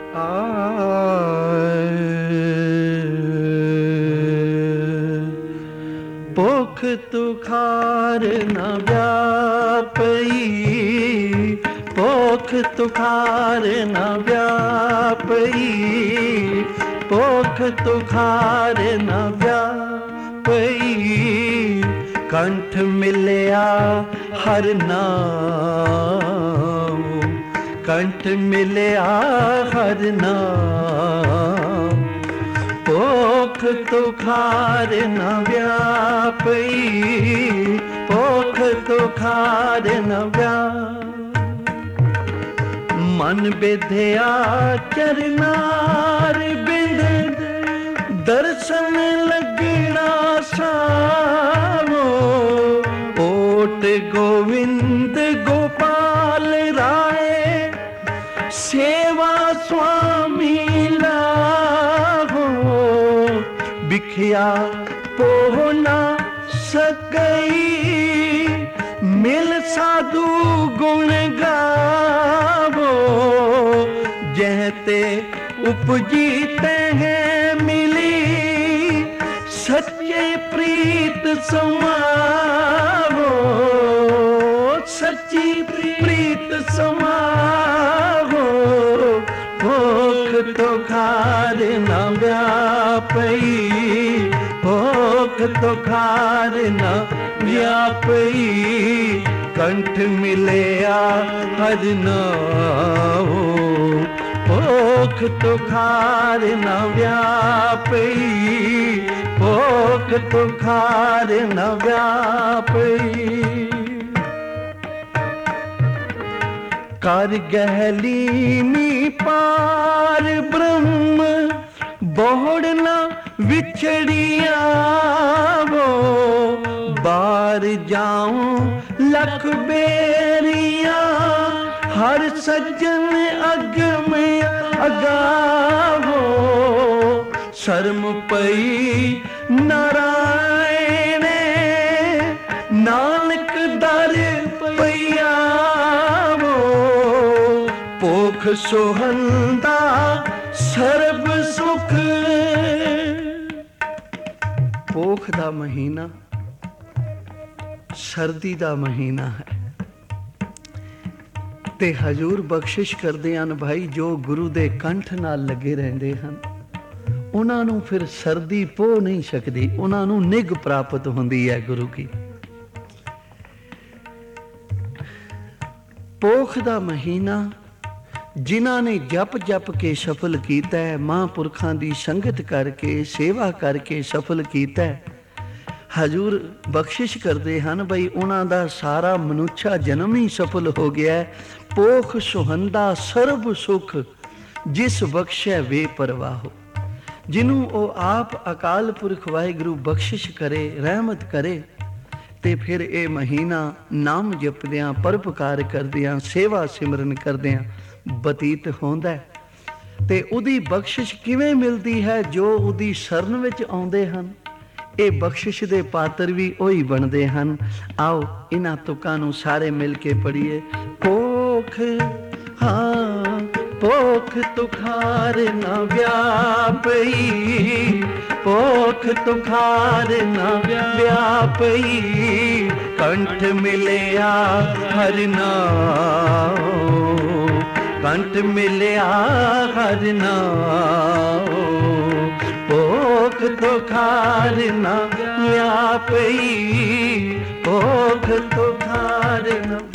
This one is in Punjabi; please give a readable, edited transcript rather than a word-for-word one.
ਭੁੱਖ ਤੁਖਾਰ ਨਾ ਵਿਆਪਈ, ਭੁੱਖ ਤੁਖਾਰ ਨਾ ਵਿਆਪਈ, ਭੁੱਖ ਤੁਖਾਰ ਨਾ ਵਿਆਪਈ। ਕੰਠ ਮਿਲਿਆ ਹਰ ਨਾਮ, ਕੰਠ ਮਿਲਿਆ ਹਰ ਨਾਮ। ਭੁੱਖ ਤੁਖਾਰ ਨਾ ਵਿਆਪਈ, ਭੁੱਖ ਤੁਖਾਰ ਨਾ ਵਿਆਪ। ਮਨ ਬਿਧਿਆ ਚਰਨਾਰ ਬਿੰਦ, ਦਰਸ਼ਨ ਲੱਗਣਾ ਸਾਵੋ। ਓਟ ਗੋਵਿੰਦ ਗੋਪਾਲ ਰਾਏ, ਸੇਵਾ ਸੁਆਮੀ ਲਾਹੋ। ਬਿਖਿਆ ਪੋਹ ਨਾ ਸਕਈ, ਮਿਲ ਸਾਧੂ ਗੁਣ ਗਾਵੋ। ਜਹ ਤੇ ਉਪਜੀ ਤਹ ਮਿਲੀ, ਸੱਚੇ ਪ੍ਰੀਤ ਸਮਾਵੋ। ਸੱਚੀ ਪ੍ਰੀਤ ਸਮਾਵੋ। ਭੁੱਖ ਤੁਖਾਰ ਨਾ ਵਿਆਪਈ, ਭੁੱਖ ਤੁਖਾਰ ਨਾ ਵਿਆਪਈ। ਕੰਠ ਮਿਲਿਆ ਹਰ ਨਾਮ, ਭੁੱਖ ਤੁਖਾਰ ਨਾ ਵਿਆਪਈ, ਭੁੱਖ ਤੁਖਾਰ ਨਾ ਵਿਆਪਈ। ਕਰ ਗਹਿਲੀਮੀ ਪਾਰ ਬ੍ਰਹਮ, ਬੋੜ ਨਾ ਵਿਛੜਿਆਵੋ। ਬਾਰ ਜਾਉ ਲਖ ਬੇਰੀਆਂ, ਹਰ ਸੱਜਣ ਅਗਮ ਅਗਾਵੋ। ਸ਼ਰਮ ਪਈ ਨਾਰਾਇਣ, ਨਾਨਕ ਦਰ ਪਈਆਵੋ। ਭੁੱਖ ਸੋਹੰਦਾ ਸਰਬ ਸੁਖ। ਪੋਖ ਦਾ ਮਹੀਨਾ ਸਰਦੀ ਦਾ ਮਹੀਨਾ ਹੈ ਤੇ ਹਜ਼ੂਰ ਬਖਸ਼ਿਸ਼ ਕਰਦੇ ਹਨ ਭਾਈ, ਜੋ ਗੁਰੂ ਦੇ ਕੰਠ ਨਾਲ ਲੱਗੇ ਰਹਿੰਦੇ ਹਨ ਉਹਨਾਂ ਨੂੰ ਫਿਰ ਸਰਦੀ ਪੋਹ ਨਹੀਂ ਸਕਦੀ, ਉਹਨਾਂ ਨੂੰ ਨਿੱਘ ਪ੍ਰਾਪਤ ਹੁੰਦੀ ਹੈ ਗੁਰੂ ਕੀ। ਪੋਖ ਦਾ ਮਹੀਨਾ ਜਿਨ੍ਹਾਂ ਨੇ ਜਪ ਜਪ ਕੇ ਸਫਲ ਕੀਤਾ ਹੈ, ਮਹਾਂਪੁਰਖਾਂ ਦੀ ਸੰਗਤ ਕਰਕੇ ਸੇਵਾ ਕਰਕੇ ਸਫਲ ਕੀਤਾ ਹੈ, ਹਜ਼ੂਰ ਬਖਸ਼ਿਸ਼ ਕਰਦੇ ਹਨ ਬਈ ਉਹਨਾਂ ਦਾ ਸਾਰਾ ਮਨੁੱਖਾ ਜਨਮ ਹੀ ਸਫਲ ਹੋ ਗਿਆ। ਪੋਖ ਸੁਹੰਦਾ ਸਰਬ ਸੁਖ, ਜਿਸ ਬਖਸ਼ੈ ਵੇ ਪਰਵਾਹੋ। ਜਿਹਨੂੰ ਉਹ ਆਪ ਅਕਾਲ ਪੁਰਖ ਵਾਹਿਗੁਰੂ ਬਖਸ਼ਿਸ਼ ਕਰੇ, ਰਹਿਮਤ ਕਰੇ, ਤੇ ਫਿਰ ਇਹ ਮਹੀਨਾ ਨਾਮ ਜਪਦਿਆਂ, ਪਰਉਪਕਾਰ ਕਰਦਿਆਂ, ਸੇਵਾ ਸਿਮਰਨ ਕਰਦਿਆਂ ਬਤੀਤ ਹੁੰਦਾ ਹੈ। ਤੇ ਉਹਦੀ ਬਖਸ਼ਿਸ਼ ਕਿਵੇਂ ਮਿਲਦੀ ਹੈ? ਜੋ ਉਹਦੀ ਸ਼ਰਨ ਵਿੱਚ ਆਉਂਦੇ ਹਨ, ਇਹ ਬਖਸ਼ਿਸ਼ ਦੇ ਪਾਤਰ ਵੀ ਉਹੀ ਬਣਦੇ ਹਨ। ਆਓ ਇਹਨਾਂ ਤੁਕਾਂ ਨੂੰ ਸਾਰੇ ਮਿਲ ਕੇ ਪੜ੍ਹੀਏ। ਪੋਖ ਹਾਂ ਪੋਖ ਤੁਖਾਰ ਨਾ ਵਿਆਪਈ, ਪੋਖ ਤੁਖਾਰ ਨਾ ਵਿਆਪਈ। ਕੰਠ ਮਿਲਿਆ ਹਰ ਨਾਮ, ਕੰਠ ਮਿਲਿਆ ਹਰ ਨਾਮ। ਭੁੱਖ ਤੁਖਾਰ ਨਾ ਵਿਆਪਈ, ਭੁੱਖ ਤੁਖਾਰ ਨਾ